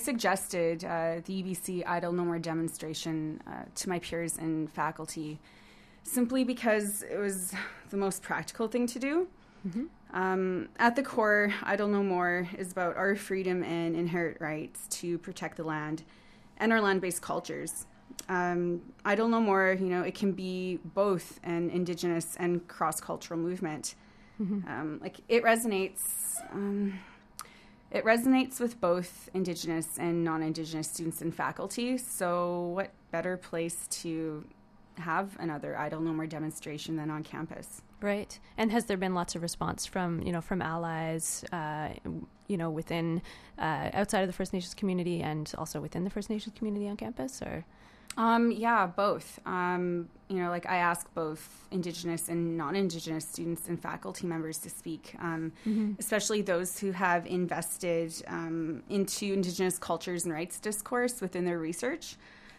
suggested the UBC Idle No More demonstration to my peers and faculty simply because it was the most practical thing to do. At the core, Idle No More is about our freedom and inherent rights to protect the land and our land-based cultures. Idle No More, it can be both an Indigenous and cross-cultural movement. It resonates with both Indigenous and non-Indigenous students and faculty. So what better place to have another Idle No More demonstration than on campus? Right. And has there been lots of response from allies, within, outside of the First Nations community and also within the First Nations community on campus, or? Yeah, both. I ask both Indigenous and non-Indigenous students and faculty members to speak, especially those who have invested into Indigenous cultures and rights discourse within their research.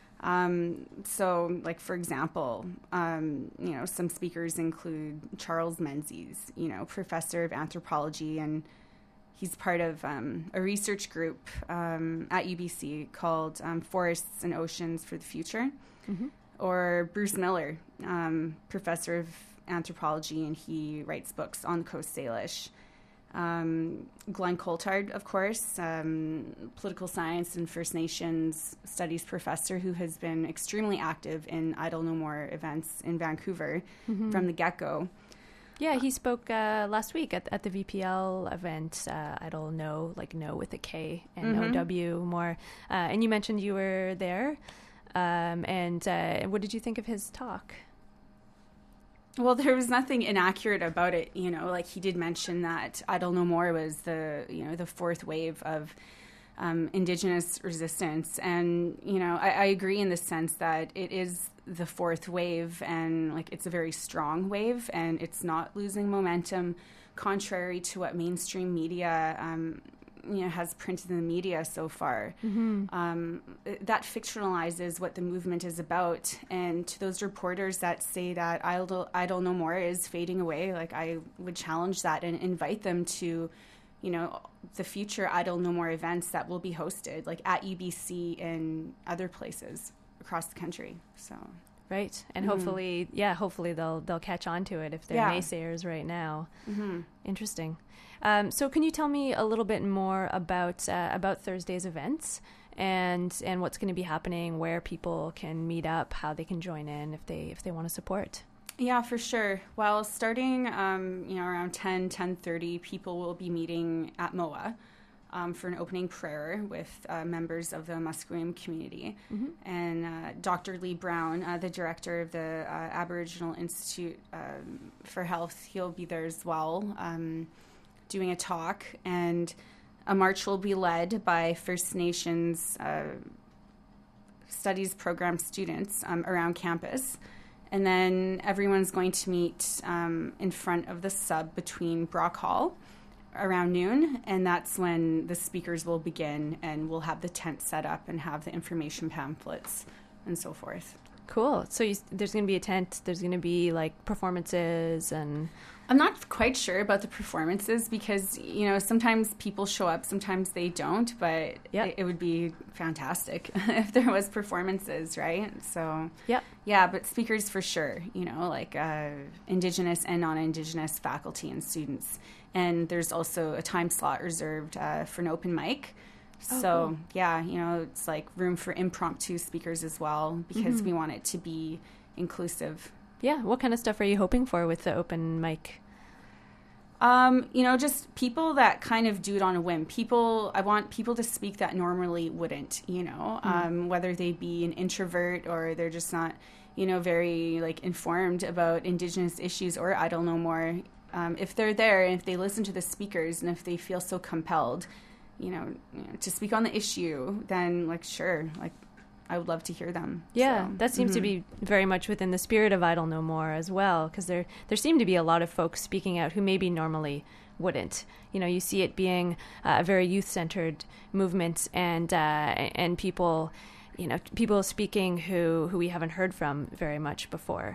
For example, some speakers include Charles Menzies, professor of anthropology, and he's part of a research group at UBC called Forests and Oceans for the Future. Or Bruce Miller, professor of anthropology, and he writes books on the Coast Salish. Glenn Coulthard, of course, political science and First Nations studies professor who has been extremely active in Idle No More events in Vancouver from the get-go. Yeah, he spoke last week at the VPL event, Idle No, like no with a K and O-W more. And you mentioned you were there. And what did you think of his talk? Well, there was nothing inaccurate about it. He did mention that Idle No More was the fourth wave of Indigenous resistance. And, I agree in the sense that it is the fourth wave, and it's a very strong wave, and it's not losing momentum, contrary to what mainstream media has printed in the media so far. That fictionalizes what the movement is about. And to those reporters that say that Idle No More is fading away, I would challenge that and invite them to, the future Idle No More events that will be hosted, at UBC and other places across the country. So. Right. And hopefully they'll catch on to it if they're naysayers right now. Interesting. So can you tell me a little bit more about Thursday's events and what's going to be happening, where people can meet up, how they can join in if they want to support? Yeah, for sure. Well, starting around 10:30, people will be meeting at MOA for an opening prayer with members of the Musqueam community. And Dr. Lee Brown, the director of the Aboriginal Institute for Health, he'll be there as well, doing a talk. And a march will be led by First Nations Studies Program students around campus. And then everyone's going to meet in front of the sub between Brock Hall around noon, and that's when the speakers will begin, and we'll have the tent set up and have the information pamphlets and so forth. Cool. So there's going to be a tent, there's going to be performances, and... I'm not quite sure about the performances because, sometimes people show up, sometimes they don't, but it would be fantastic if there was performances, right? So, yeah, but speakers for sure, Indigenous and non-Indigenous faculty and students. And there's also a time slot reserved for an open mic. So, cool. It's room for impromptu speakers as well because we want it to be inclusive. Yeah. What kind of stuff are you hoping for with the open mic? Just people that kind of do it on a whim. I want people to speak that normally wouldn't, whether they be an introvert or they're just not, very informed about Indigenous issues or Idle No More. If they're there and if they listen to the speakers and if they feel so compelled, to speak on the issue, then sure, I would love to hear them. Yeah, so, that seems to be very much within the spirit of Idle No More as well, because there seem to be a lot of folks speaking out who maybe normally wouldn't. You see it being a very youth-centered movement, and people people speaking who we haven't heard from very much before.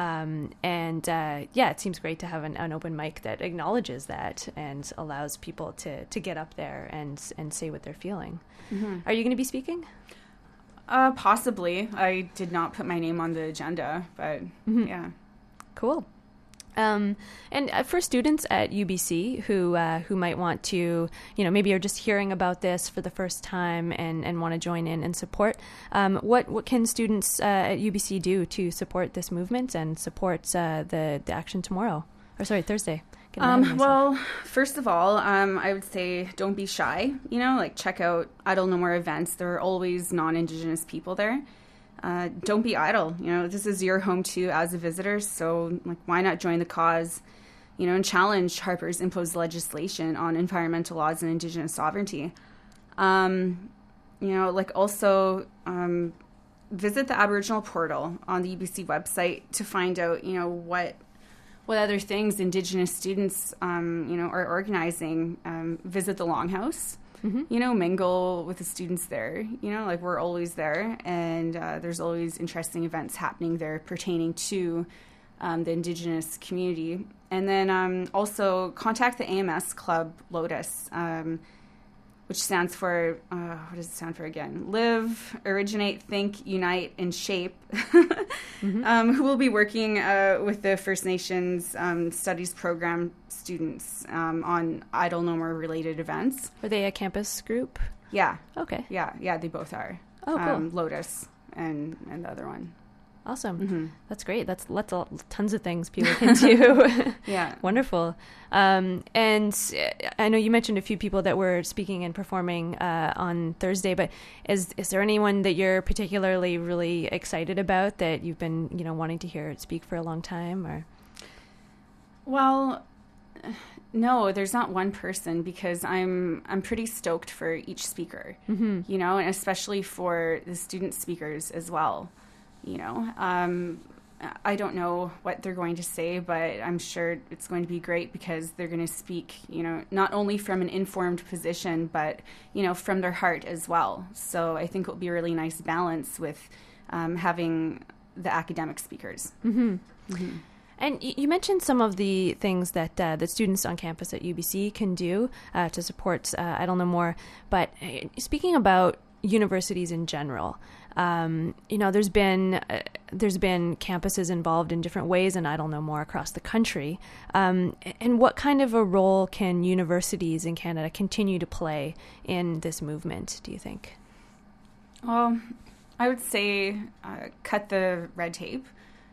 It seems great to have an open mic that acknowledges that and allows people to get up there and say what they're feeling. Mm-hmm. Are you going to be speaking? Possibly. I did not put my name on the agenda, but yeah. Cool. And for students at UBC who might want to, maybe are just hearing about this for the first time and want to join in and support, what can students at UBC do to support this movement and support the action Thursday? Well, first of all, I would say don't be shy. Check out Idle No More events. There are always non-Indigenous people there. Don't be idle. This is your home too as a visitor. So why not join the cause, and challenge Harper's imposed legislation on environmental laws and Indigenous sovereignty. Also visit the Aboriginal portal on the UBC website to find out, what other things Indigenous students, are organizing. Visit the Longhouse. Mm-hmm. Mingle with the students there. We're always there, and there's always interesting events happening there pertaining to the Indigenous community. And then also contact the AMS Club Lotus, which stands for, what does it stand for again? Live, Originate, Think, Unite, and Shape, mm-hmm. Who will be working with the First Nations Studies Program students on Idle No More related events. Are they a campus group? Yeah. Okay. Yeah, they both are. Oh, cool. Lotus and the other one. Awesome. Mm-hmm. That's great. That's tons of things people can do. Yeah. Wonderful. And I know you mentioned a few people that were speaking and performing on Thursday, but is there anyone that you're particularly really excited about that you've been, wanting to hear speak for a long time, or? Well, no, there's not one person, because I'm pretty stoked for each speaker, mm-hmm. And especially for the student speakers as well. I don't know what they're going to say, but I'm sure it's going to be great, because they're going to speak, not only from an informed position, but, from their heart as well. So I think it'll be a really nice balance with having the academic speakers. Mm-hmm. Mm-hmm. And you mentioned some of the things that that students on campus at UBC can do to support Idle No More. But speaking about universities in general, there's been campuses involved in different ways in Idle No More across the country. And what kind of a role can universities in Canada continue to play in this movement, do you think? Well, I would say cut the red tape.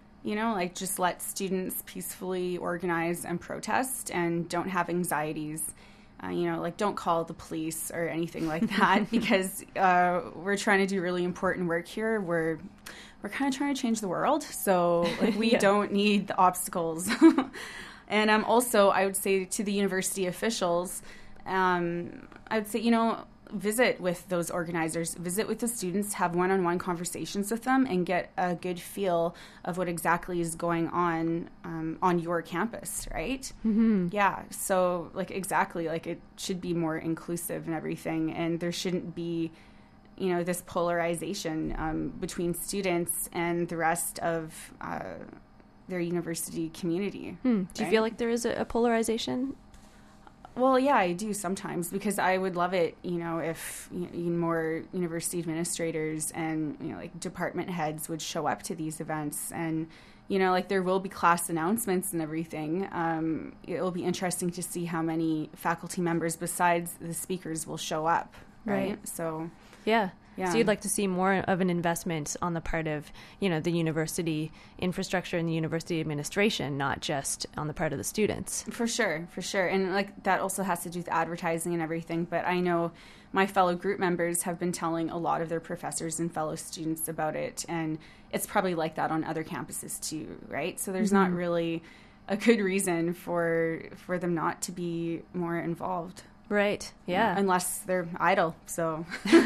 Just let students peacefully organize and protest, and don't have anxieties. Don't call the police or anything like that, because we're trying to do really important work here. We're kind of trying to change the world, so we don't need the obstacles. And also, I would say to the university officials, I would say, visit with those organizers, visit with the students, have one-on-one conversations with them, and get a good feel of what exactly is going on your campus, right? Mm-hmm. Yeah, so exactly, it should be more inclusive and everything, and there shouldn't be, this polarization between students and the rest of their university community. Do you feel like there is a polarization? Well, yeah, I do sometimes, because I would love it, if more university administrators and, department heads would show up to these events, and, there will be class announcements and everything. It will be interesting to see how many faculty members besides the speakers will show up, right? So, yeah. So you'd like to see more of an investment on the part of, the university infrastructure and the university administration, not just on the part of the students. For sure. And that also has to do with advertising and everything. But I know my fellow group members have been telling a lot of their professors and fellow students about it. And it's probably like that on other campuses too, right? So there's not really a good reason for them not to be more involved. Right. Yeah. Unless they're idle. So.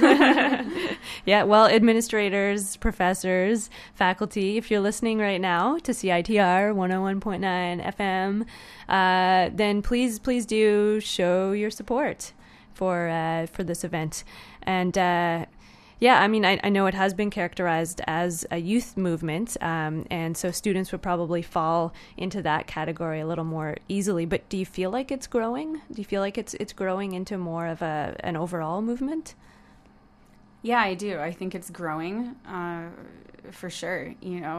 Yeah. Well, administrators, professors, faculty, if you're listening right now to CITR 101.9 FM, then please do show your support for this event. And Yeah, I mean, I know it has been characterized as a youth movement, and so students would probably fall into that category a little more easily. But do you feel like it's growing? Do you feel like it's growing into more of an overall movement? Yeah, I do. I think it's growing for sure.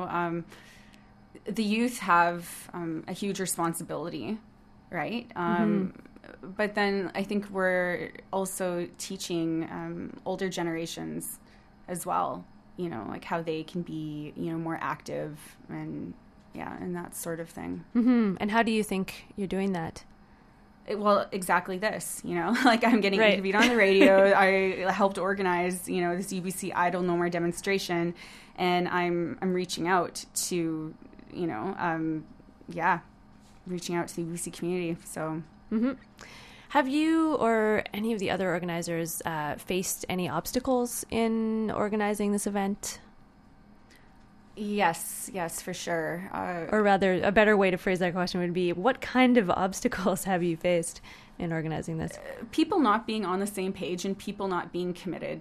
The youth have a huge responsibility, right? But then I think we're also teaching older generations as well, like how they can be, more active and that sort of thing. And how do you think you're doing that? Well, exactly this, like I'm getting interviewed on the radio. I helped organize, this UBC Idle No More demonstration, and I'm reaching out to, reaching out to the UBC community. So. Have you or any of the other organizers faced any obstacles in organizing this event? Yes, for sure. Or rather, a better way to phrase that question would be, what kind of obstacles have you faced in organizing this? People not being on the same page and people not being committed.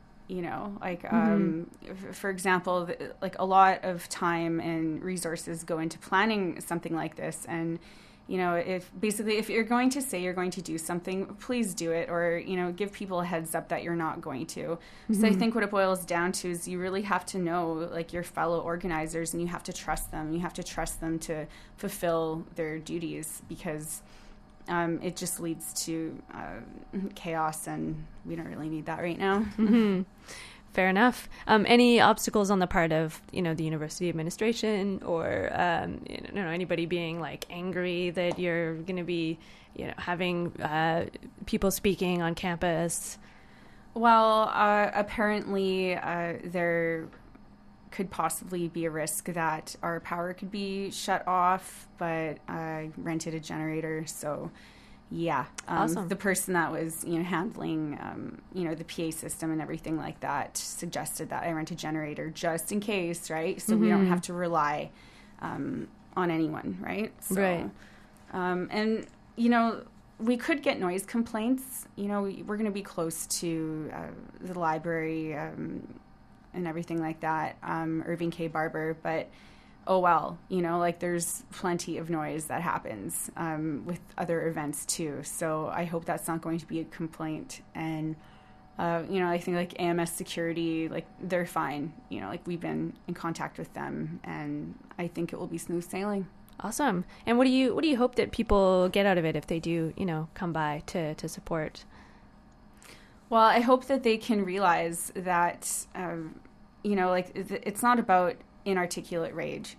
For example, like a lot of time and resources go into planning something like this. And, if you're going to say you're going to do something, please do it, or, give people a heads up that you're not going to. So I think what it boils down to is you really have to know, like, your fellow organizers, and you have to trust them. You have to trust them to fulfill their duties, because it just leads to chaos, and we don't really need that right now. Fair enough. Any obstacles on the part of, the university administration or, anybody being like angry that you're going to be, having people speaking on campus? Well, apparently there could possibly be a risk that our power could be shut off, but I rented a generator, so yeah. Awesome. The person that was, handling, the PA system and everything like that suggested that I rent a generator just in case, right? So we don't have to rely on anyone, right? So, right. And, we could get noise complaints. We're going to be close to the library and everything like that, Irving K. Barber, but oh well, there's plenty of noise that happens with other events too. So I hope that's not going to be a complaint. And, I think like AMS security, like they're fine. We've been in contact with them, and I think it will be smooth sailing. Awesome. And what do you hope that people get out of it if they do, come by to support? Well, I hope that they can realize that, it's not about inarticulate rage,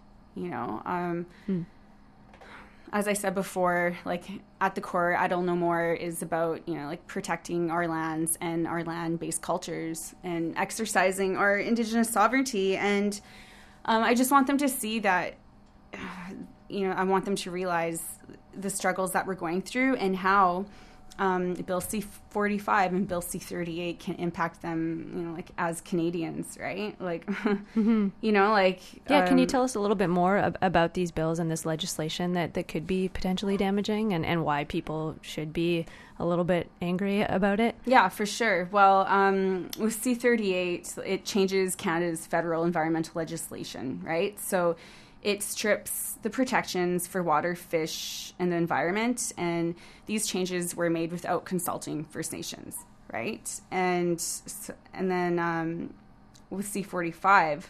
As I said before, like at the core, Idle No More is about, protecting our lands and our land-based cultures and exercising our Indigenous sovereignty. And I just want them to see that, I want them to realize the struggles that we're going through and how Bill C-45 and Bill C-38 can impact them, as Canadians, right? Can you tell us a little bit more about these bills and this legislation that could be potentially damaging and why people should be a little bit angry about it? Yeah, for sure. Well, with C-38, it changes Canada's federal environmental legislation, right? So it strips the protections for water, fish, and the environment, and these changes were made without consulting First Nations, right? And then with C-45,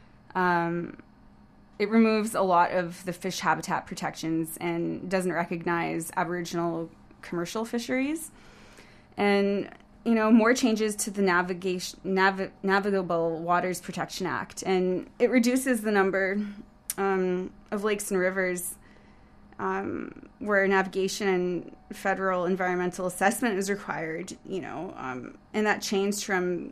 it removes a lot of the fish habitat protections and doesn't recognize Aboriginal commercial fisheries, and more changes to the Navigable Waters Protection Act, and it reduces the number of lakes and rivers where navigation and federal environmental assessment is required, and that changed from,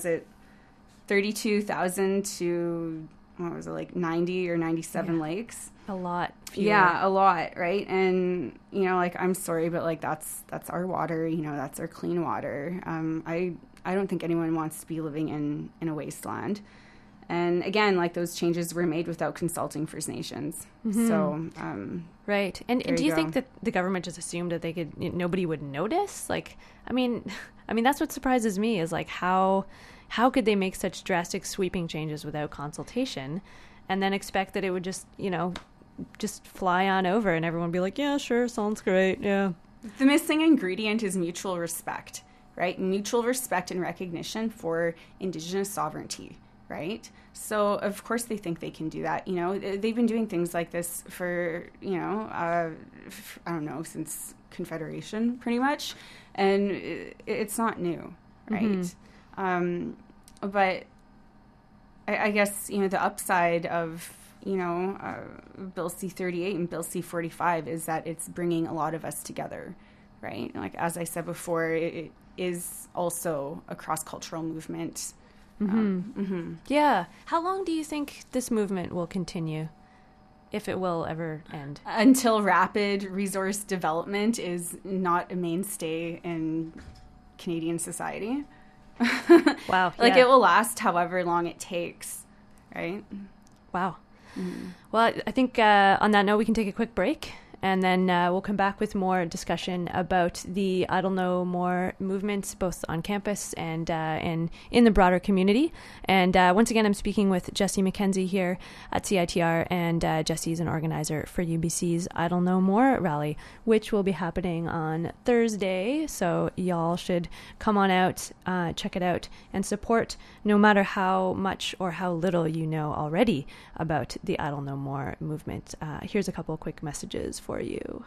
32,000 to, 90 or 97 lakes. A lot. Fewer. Yeah, a lot, right? And, I'm sorry, but, that's our water, that's our clean water. I don't think anyone wants to be living in a wasteland. And again, those changes were made without consulting First Nations. So, right. And do you think that the government just assumed that nobody would notice? I mean, that's what surprises me is how how could they make such drastic sweeping changes without consultation and then expect that it would just, just fly on over and everyone would be like, yeah, sure, sounds great, yeah. The missing ingredient is mutual respect, right? Mutual respect and recognition for Indigenous sovereignty, right? So, of course, they think they can do that. They've been doing things like this for, I don't know, since Confederation, pretty much. And it's not new, right? But I guess, the upside of, Bill C-38 and Bill C-45 is that it's bringing a lot of us together, right? Like, as I said before, it is also a cross-cultural movement. Yeah. How long do you think this movement will continue, if it will ever end? Until rapid resource development is not a mainstay in Canadian society. Wow. Like, it will last however long it takes, right? Wow. Well, I think on that note, we can take a quick break. And then we'll come back with more discussion about the Idle No More movements, both on campus and in the broader community. And once again, I'm speaking with Jessie McKenzie here at CITR, and Jessie's an organizer for UBC's Idle No More rally, which will be happening on Thursday. So y'all should come on out, check it out, and support, no matter how much or how little you know already about the Idle No More movement. Here's a couple of quick messages for you.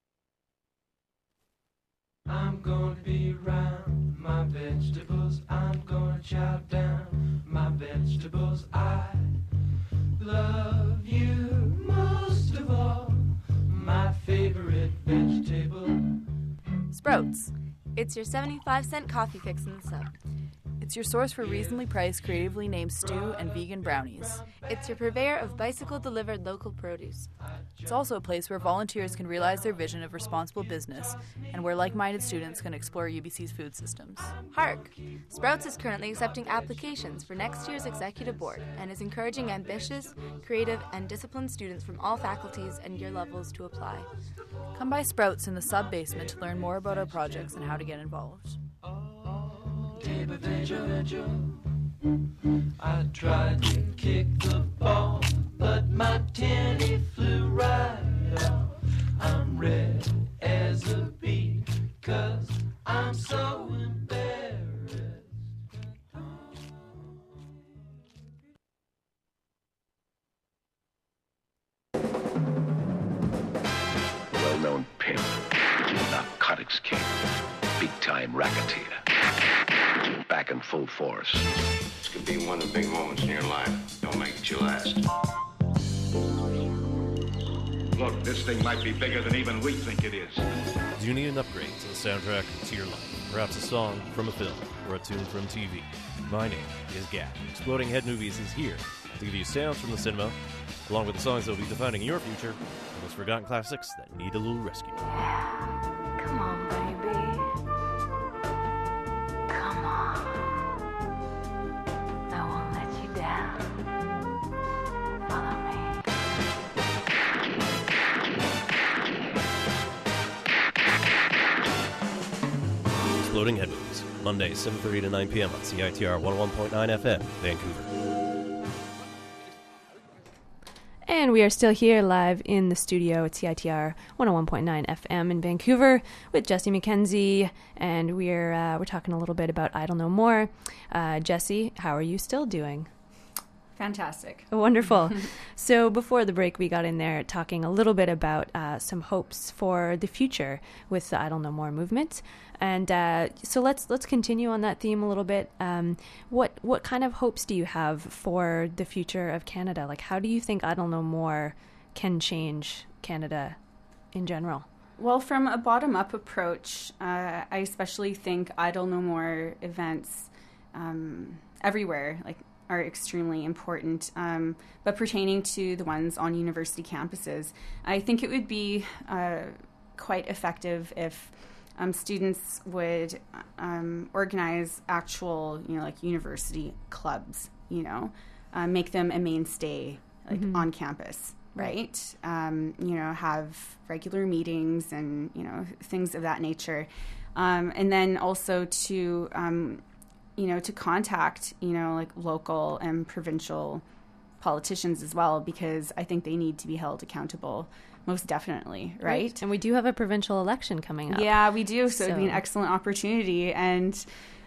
I'm gonna be around my vegetables. I'm gonna chow down my vegetables. I love you most of all, my favorite vegetable. Sprouts. It's your 75-cent coffee fix in the sub. It's your source for reasonably priced, creatively named stew and vegan brownies. It's your purveyor of bicycle-delivered local produce. It's also a place where volunteers can realize their vision of responsible business and where like-minded students can explore UBC's food systems. Hark! Sprouts is currently accepting applications for next year's executive board and is encouraging ambitious, creative, and disciplined students from all faculties and year levels to apply. Come by Sprouts in the sub-basement to learn more about our projects and how to get involved. I tried to kick the ball, but my tenny flew right off. I'm red as a bee, 'cause I'm so embarrassed. Well-known pimp, narcotics king, big-time racketeer. Back in full force. This could be one of the big moments in your life. Don't make it your last. Look, this thing might be bigger than even we think it is. Do you need an upgrade to the soundtrack to your life? Perhaps a song from a film or a tune from TV? My name is Gap. Exploding Head Movies is here to give you sounds from the cinema, along with the songs that will be defining your future, and those forgotten classics that need a little rescue. Come on, baby. Come on. I won't let you down. Follow me. Exploding Head Movies, Monday, 7:30 to 9 p.m. on CITR 101.9 FM, Vancouver. And we are still here live in the studio at CITR 101.9 FM in Vancouver with Jessie McKenzie, and we're talking a little bit about Idle No More. Jessie, how are you still doing? Fantastic. Wonderful. So before the break, we got in there talking a little bit about some hopes for the future with the Idle No More movement. And so let's continue on that theme a little bit. What kind of hopes do you have for the future of Canada? Like, how do you think Idle No More can change Canada in general? Well, from a bottom-up approach, I especially think Idle No More events everywhere, are extremely important, but pertaining to the ones on university campuses, I think it would be quite effective if students would organize actual, university clubs, make them a mainstay, on campus, right? Have regular meetings and, things of that nature. And then also to to contact, like local and provincial politicians as well, because I think they need to be held accountable, most definitely, right? And we do have a provincial election coming up. Yeah, we do. So it'd be an excellent opportunity. And,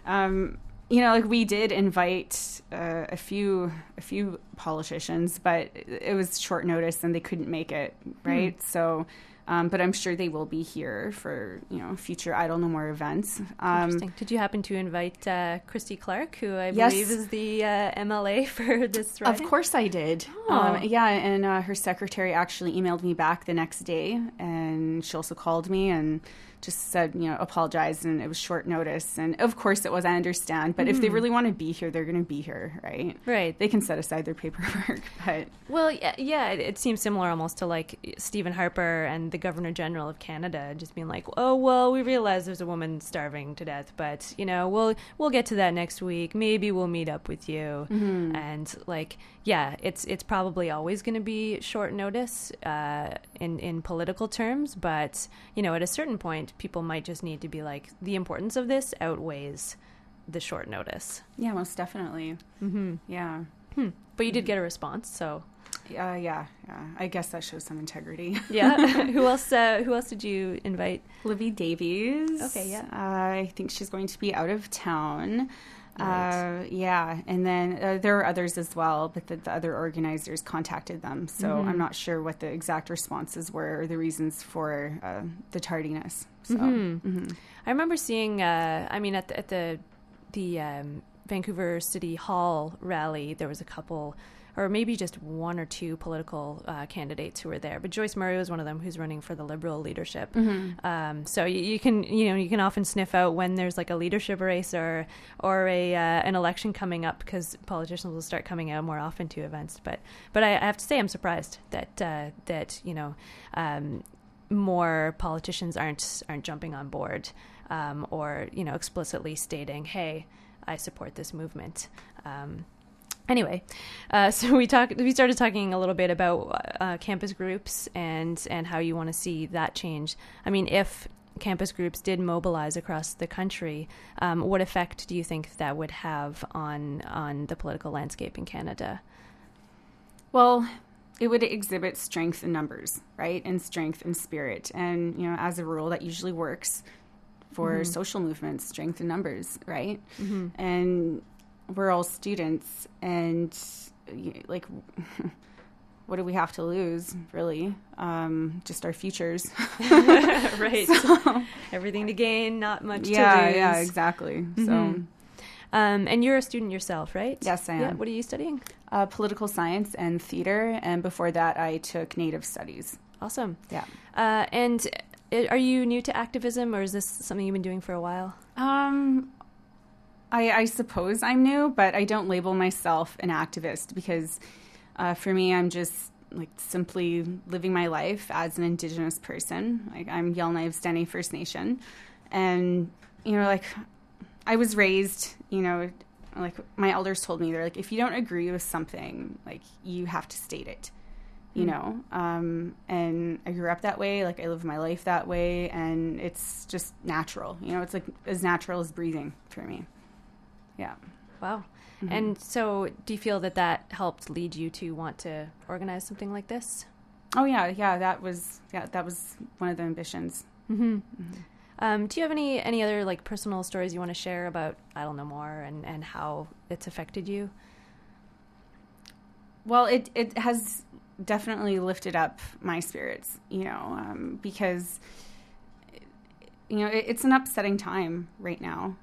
like we did invite a few politicians, but it was short notice and they couldn't make it, right? So... but I'm sure they will be here for, future Idle No More events. Interesting. Did you happen to invite Christy Clark, who I believe is the MLA for this riding? Of course I did. Oh. And her secretary actually emailed me back the next day, and she also called me and just said, apologized, and it was short notice. And of course it was, I understand. But if they really want to be here, they're going to be here, right? Right. They can set aside their paperwork. But well, yeah, it seems similar almost to like Stephen Harper and the Governor General of Canada just being like, oh, well, we realize there's a woman starving to death, but, we'll get to that next week. Maybe we'll meet up with you. Mm-hmm. And like, yeah, it's probably always going to be short notice in political terms. But, at a certain point, people might just need to be like, the importance of this outweighs the short notice. Yeah, most definitely. Mm-hmm. Yeah. But you did get a response, so... Yeah. I guess that shows some integrity. Yeah. Who else did you invite? Libby Davies. Okay, yeah. I think she's going to be out of town. Right. Yeah. And then there are others as well, but the other organizers contacted them. So I'm not sure what the exact responses were or the reasons for the tardiness. So I remember seeing, at the Vancouver City Hall rally, there was a couple, or maybe just one or two political candidates who were there. But Joyce Murray was one of them, who's running for the Liberal leadership. So you can often sniff out when there's like a leadership race or an election coming up, because politicians will start coming out more often to events. But I have to say, I'm surprised that more politicians aren't jumping on board or explicitly stating, hey, I support this movement. Anyway, so we started talking a little bit about campus groups and how you want to see that change. I mean, if campus groups did mobilize across the country, what effect do you think that would have on the political landscape in Canada? Well, it would exhibit strength in numbers, right? And strength in spirit. And, as a rule, that usually works for social movements, strength in numbers, right? And we're all students, and like, what do we have to lose, really? Just our futures. Right. So, everything to gain, not much to lose. Yeah, exactly. So, and you're a student yourself, right? Yes, I am. Yeah. What are you studying? Political science and theater, and before that, I took Native Studies. Awesome. Yeah. And are you new to activism, or is this something you've been doing for a while? I suppose I'm new, but I don't label myself an activist, because for me, I'm just like simply living my life as an Indigenous person. Like, I'm Yellowknives Dene First Nation, and like, I was raised, like my elders told me, they're like, if you don't agree with something, like, you have to state it. And I grew up that way. Like, I live my life that way, and it's just natural. It's like as natural as breathing for me. Yeah. Wow. And so do you feel that helped lead you to want to organize something like this? Oh, yeah. That was one of the ambitions. Do you have any other like personal stories you want to share about Idle No More and how it's affected you? Well, it has definitely lifted up my spirits, because, it's an upsetting time right now.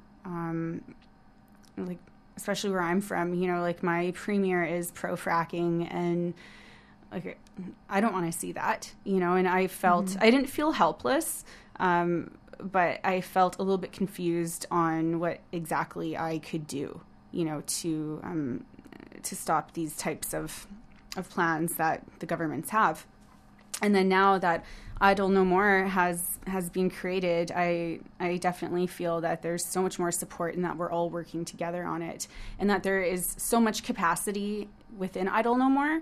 Like, especially where I'm from, like, my premier is pro-fracking, and like, I don't want to see that, and I felt, I didn't feel helpless, but I felt a little bit confused on what exactly I could do, to stop these types of plans that the governments have. And then now that Idle No More has been created, I definitely feel that there's so much more support, and that we're all working together on it, and that there is so much capacity within Idle No More,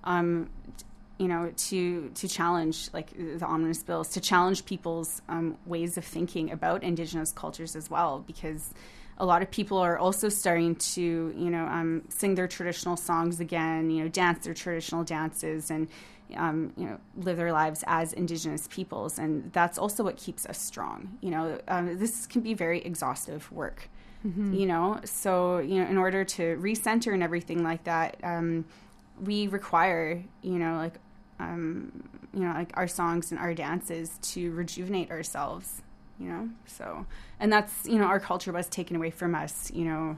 to challenge, like, the omnibus bills, to challenge people's ways of thinking about Indigenous cultures as well, because a lot of people are also starting to, sing their traditional songs again, dance their traditional dances and, live their lives as Indigenous peoples. And that's also what keeps us strong. This can be very exhaustive work, So, in order to recenter and everything like that, we require, like our songs and our dances to rejuvenate ourselves. So, and that's, our culture was taken away from us,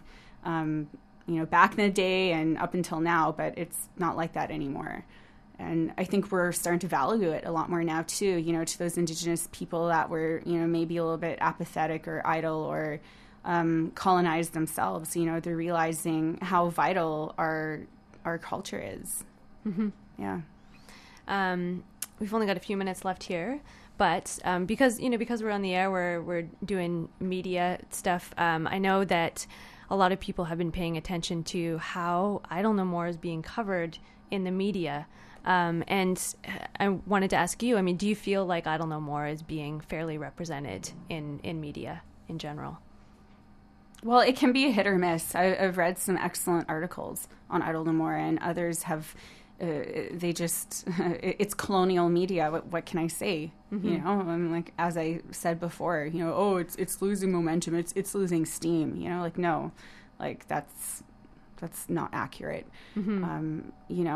back in the day and up until now, but it's not like that anymore. And I think we're starting to value it a lot more now too, to those Indigenous people that were, maybe a little bit apathetic or idle or colonized themselves, they're realizing how vital our culture is. Mm-hmm. Yeah. We've only got a few minutes left here. But because we're on the air, we're doing media stuff. I know that a lot of people have been paying attention to how Idle No More is being covered in the media. And I wanted to ask you, do you feel like Idle No More is being fairly represented in media in general? Well, it can be a hit or miss. I've read some excellent articles on Idle No More, and others have... it's colonial media. What can I say? Mm-hmm. Like, as I said before, it's losing momentum. It's losing steam. No, like that's not accurate. Mm-hmm.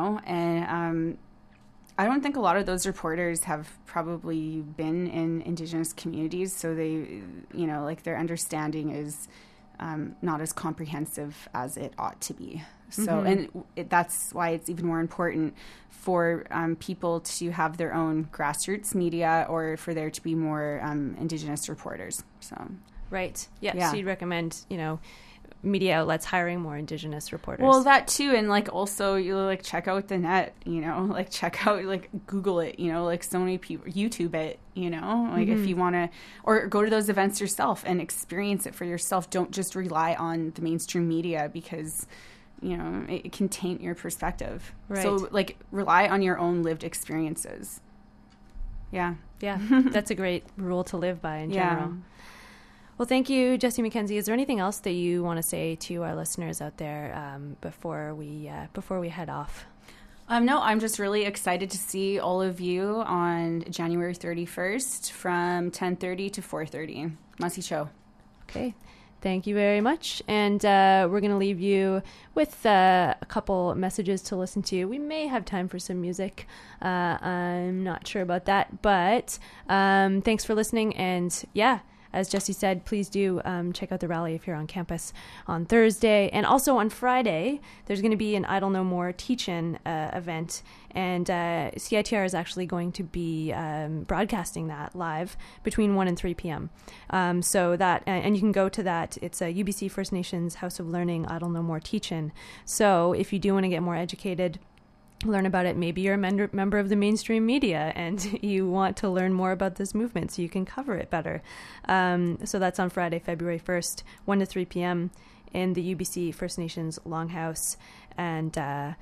And I don't think a lot of those reporters have probably been in Indigenous communities. So they, their understanding is not as comprehensive as it ought to be. So, mm-hmm. and that's why it's even more important for people to have their own grassroots media, or for there to be more Indigenous reporters. So, right, yeah. So you'd recommend, media outlets hiring more Indigenous reporters. Well, that too, and also you check out the net, check out Google it, so many people YouTube it, mm-hmm. If you want to, or go to those events yourself and experience it for yourself. Don't just rely on the mainstream media, because it can taint your perspective. Right. So rely on your own lived experiences. Yeah. That's a great rule to live by in general. Well, thank you, Jessie Mackenzie. Is there anything else that you want to say to our listeners out there before we head off? No, I'm just really excited to see all of you on January 31st from 10:30 to 4:30. Masi Cho. Okay. Thank you very much. And we're going to leave you with a couple messages to listen to. We may have time for some music. I'm not sure about that. But thanks for listening. And as Jessie said, please do check out the rally if you're on campus on Thursday. And also on Friday, there's going to be an Idle No More teach-in event. And CITR is actually going to be broadcasting that live between 1 and 3 p.m. So that, and you can go to that. It's a UBC First Nations House of Learning Idle No More teach-in. So if you do want to get more educated, learn about it, maybe you're a member of the mainstream media and you want to learn more about this movement so you can cover it better. So that's on Friday, February 1st, 1 to 3 p.m. in the UBC First Nations Longhouse. And I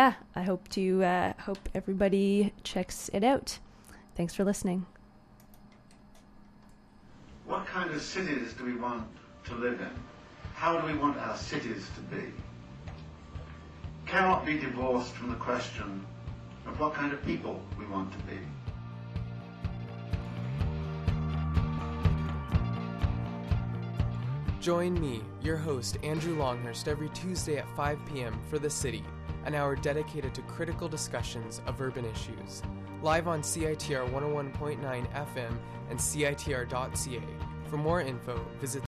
hope everybody checks it out. Thanks for listening. What kind of cities do we want to live in? How do we want our cities to be? Cannot be divorced from the question of what kind of people we want to be. Join me, your host, Andrew Longhurst, every Tuesday at 5 p.m. for The City, an hour dedicated to critical discussions of urban issues. Live on CITR 101.9 FM and CITR.ca. For more info, visit